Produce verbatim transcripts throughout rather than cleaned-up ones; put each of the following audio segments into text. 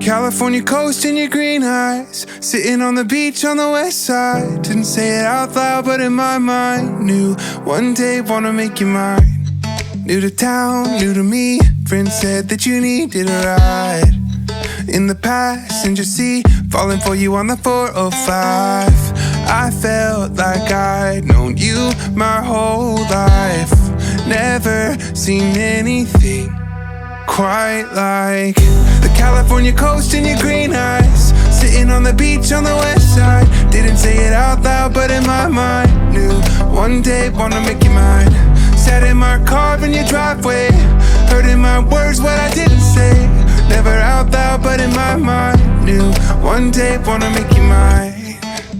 California coast in your green eyes, sitting on the beach on the west side. Didn't say it out loud, but in my mind knew one day wanna make you mine. New to town, new to me, friend said that you needed a ride. In the passenger seat, falling for you on the four oh five. I felt like I'd known you my whole life. Never seen anything quite like the California coast in your green eyes, sitting on the beach on the west side. Didn't say it out loud, but in my mind knew one day wanna make you mine. Sat in my car in your driveway, heard in my words what I didn't say. Never out loud, but in my mind knew one day wanna make you mine.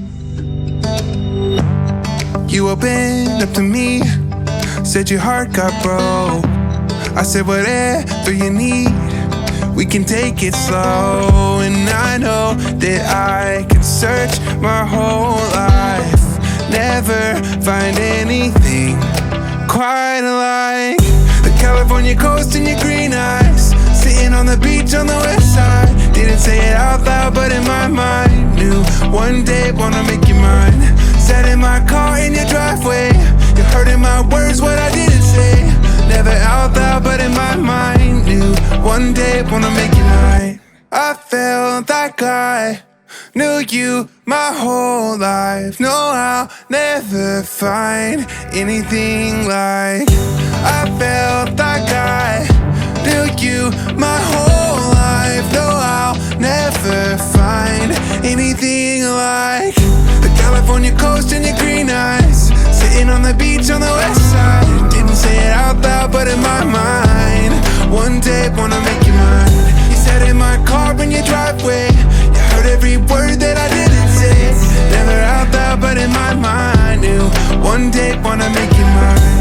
You opened up to me, said your heart got broke. I said whatever you need, we can take it slow. And I know that I can search my whole life, never find anything quite like the California coast in your green eyes, sitting on the beach on the west side. Didn't say it out loud, but in my mind knew one day wanna make you mine. Sat in my car in your driveway, you heard in my words what I didn't say. Never out loud, but in my mind knew one day wanna make you mine. I felt like I knew you my whole life. No, I'll never find anything like. I felt like I knew you my whole life. No, I'll never find anything like the California coast in your green eyes, sitting on the beach on the west side. Didn't say it out loud, but in my mind one day wanna make you mine. You sat in my car in your driveway, you heard every word that I didn't say. Never out loud, but in my mind knew one day wanna make you mine.